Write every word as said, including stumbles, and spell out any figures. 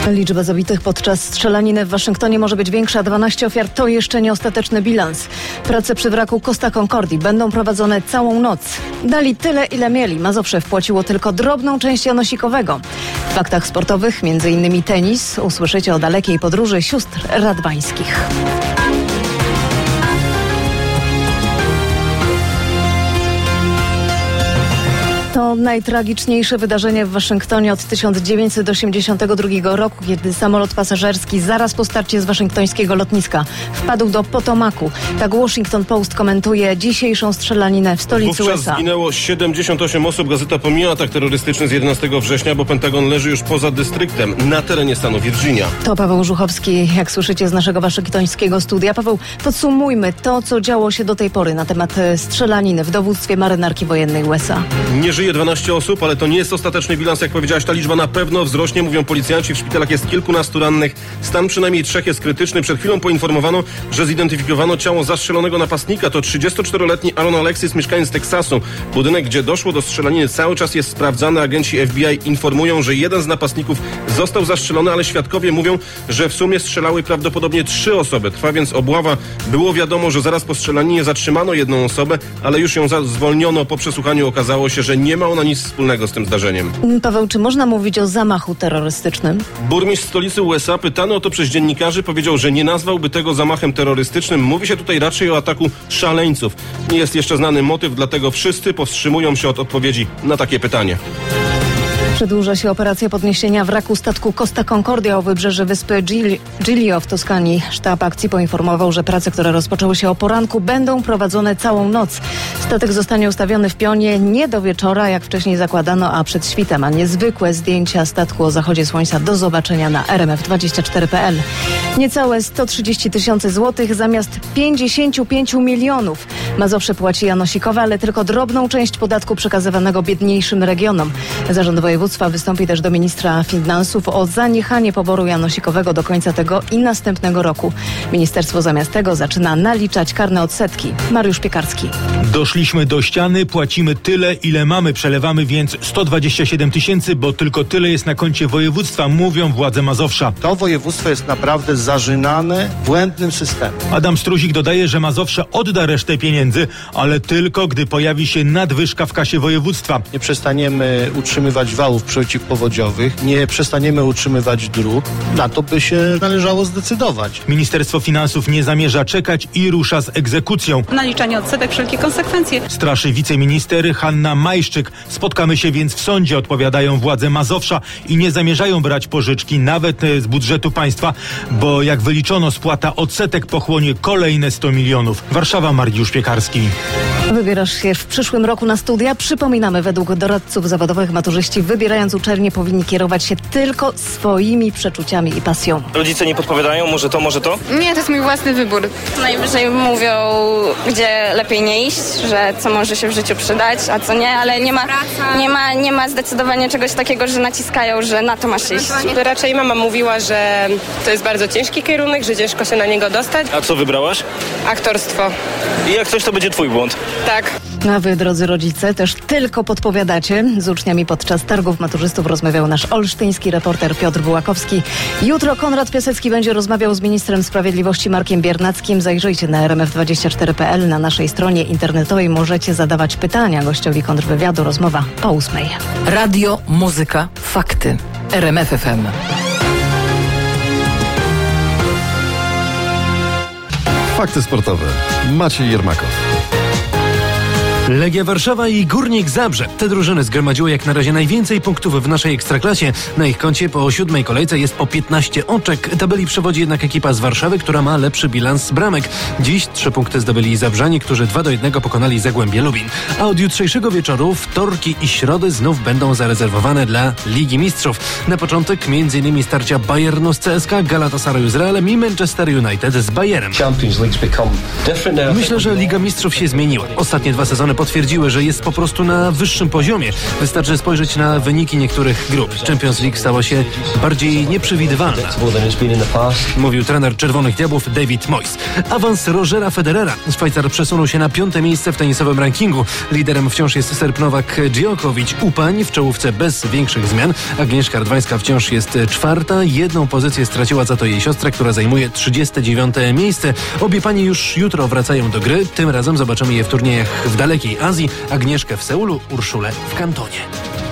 Liczba zabitych podczas strzelaniny w Waszyngtonie może być większa. dwanaście ofiar to jeszcze nie ostateczny bilans. Prace przy wraku Costa Concordii będą prowadzone całą noc. Dali tyle, ile mieli. Mazowsze wpłaciło tylko drobną część janosikowego. W faktach sportowych między innymi tenis. Usłyszycie o dalekiej podróży sióstr Radwańskich. To najtragiczniejsze wydarzenie w Waszyngtonie od tysiąc dziewięćset osiemdziesiątego drugiego roku, kiedy samolot pasażerski zaraz po starcie z waszyngtońskiego lotniska wpadł do Potomacu. Tak Washington Post komentuje dzisiejszą strzelaninę w stolicy Wówczas U S A. Zginęło siedemdziesiąt osiem osób. Gazeta pomija atak terrorystyczny z jedenastego września, bo Pentagon leży już poza dystryktem, na terenie stanu Virginia. To Paweł Żuchowski, jak słyszycie z naszego waszyngtońskiego studia. Paweł, podsumujmy to, co działo się do tej pory na temat strzelaniny w dowództwie marynarki wojennej U S A. Nie żyje dwanaście osób, ale to nie jest ostateczny bilans, jak powiedziałaś. Ta liczba na pewno wzrośnie, mówią policjanci. W szpitalach jest kilkunastu rannych. Stan przynajmniej trzech jest krytyczny. Przed chwilą poinformowano, że zidentyfikowano ciało zastrzelonego napastnika. To trzydziestoczteroletni Aaron Alexis, mieszkaniec Teksasu. Budynek, gdzie doszło do strzelaniny, cały czas jest sprawdzany. Agenci F B I informują, że jeden z napastników został zastrzelony, ale świadkowie mówią, że w sumie strzelały prawdopodobnie trzy osoby. Trwa więc obława. Było wiadomo, że zaraz po strzelaninie zatrzymano jedną osobę, ale już ją zwolniono. Po przesłuchaniu okazało się, że nie ma ona nic wspólnego z tym zdarzeniem. Paweł, czy można mówić o zamachu terrorystycznym? Burmistrz stolicy U S A, pytany o to przez dziennikarzy, powiedział, że nie nazwałby tego zamachem terrorystycznym. Mówi się tutaj raczej o ataku szaleńców. Nie jest jeszcze znany motyw, dlatego wszyscy powstrzymują się od odpowiedzi na takie pytanie. Przedłuża się operacja podniesienia wraku statku Costa Concordia o wybrzeże wyspy Giglio w Toskanii. Sztab akcji poinformował, że prace, które rozpoczęły się o poranku, będą prowadzone całą noc. Statek zostanie ustawiony w pionie nie do wieczora, jak wcześniej zakładano, a przed świtem, a niezwykłe zdjęcia statku o zachodzie słońca do zobaczenia na R M F dwadzieścia cztery kropka p l. Niecałe sto trzydzieści tysięcy złotych zamiast pięćdziesiąt pięć milionów. Mazowsze płaci janosikowe, ale tylko drobną część podatku przekazywanego biedniejszym regionom. Zarząd województwa wystąpi też do ministra finansów o zaniechanie poboru janosikowego do końca tego i następnego roku. Ministerstwo zamiast tego zaczyna naliczać karne odsetki. Mariusz Piekarski. Doszliśmy do ściany, płacimy tyle, ile mamy, przelewamy więc sto dwadzieścia siedem tysięcy, bo tylko tyle jest na koncie województwa, mówią władze Mazowsza. To województwo jest naprawdę zarzynane błędnym systemem. Adam Struzik dodaje, że Mazowsze odda resztę pieniędzy, ale tylko gdy pojawi się nadwyżka w kasie województwa. Nie przestaniemy utrzymywać wałów przeciwpowodziowych, nie przestaniemy utrzymywać dróg. Na to by się należało zdecydować. Ministerstwo Finansów nie zamierza czekać i rusza z egzekucją. Naliczanie odsetek, wszelkie konsekwencje. Straszy wiceminister Hanna Majszczyk. Spotkamy się więc w sądzie, odpowiadają władze Mazowsza i nie zamierzają brać pożyczki nawet z budżetu państwa, bo jak wyliczono, spłata odsetek pochłonie kolejne sto milionów. Warszawa, Mariusz Piekarski. Wybierasz się w przyszłym roku na studia. Przypominamy, według doradców zawodowych maturzyści wybierając uczelnię powinni kierować się tylko swoimi przeczuciami i pasją. Rodzice nie podpowiadają, może to, może to? Nie, to jest mój własny wybór. Najwyżej mówią, gdzie lepiej nie iść, że co może się w życiu przydać, a co nie, ale nie ma, nie ma, nie ma zdecydowanie czegoś takiego, że naciskają, że na to masz iść. Raczej mama mówiła, że to jest bardzo ciężki kierunek, że ciężko się na niego dostać. A co wybrałaś? Aktorstwo. I jak coś, to będzie twój błąd. Tak. A wy, drodzy rodzice, też tylko podpowiadacie. Z uczniami podczas targów maturzystów rozmawiał nasz olsztyński reporter Piotr Bułakowski. Jutro Konrad Piasecki będzie rozmawiał z ministrem sprawiedliwości Markiem Biernackim. Zajrzyjcie na R M F dwadzieścia cztery kropka p l. Na naszej stronie internetowej możecie zadawać pytania gościowi kontrwywiadu. Rozmowa po ósmej. Radio, muzyka, fakty. R M F F M. Fakty sportowe. Maciej Jermakow. Legia Warszawa i Górnik Zabrze. Te drużyny zgromadziły jak na razie najwięcej punktów w naszej Ekstraklasie. Na ich koncie po siódmej kolejce jest po piętnaście oczek. Tabeli przewodzi jednak ekipa z Warszawy, która ma lepszy bilans bramek. Dziś trzy punkty zdobyli Zabrzanie, którzy dwa do jednego pokonali Zagłębie Lubin. A od jutrzejszego wieczoru wtorki i środy znów będą zarezerwowane dla Ligi Mistrzów. Na początek między innymi starcia Bayernu z C S K, Galatasarayu z Realem i Manchester United z Bayerem. Myślę, że Liga Mistrzów się zmieniła. Ostatnie dwa sezony które potwierdziły, że jest po prostu na wyższym poziomie. Wystarczy spojrzeć na wyniki niektórych grup. Champions League stała się bardziej nieprzewidywalna, mówił trener Czerwonych Diabłów David Moyes. Awans Rogera Federera. Szwajcar przesunął się na piąte miejsce w tenisowym rankingu. Liderem wciąż jest Serb Nowak Djokovic. Upań w czołówce bez większych zmian. Agnieszka Radwańska wciąż jest czwarta. Jedną pozycję straciła za to jej siostra, która zajmuje trzydzieste dziewiąte miejsce. Obie panie już jutro wracają do gry. Tym razem zobaczymy je w turniejach w dalekiej Azji. Agnieszkę w Seulu, Urszulę w Kantonie.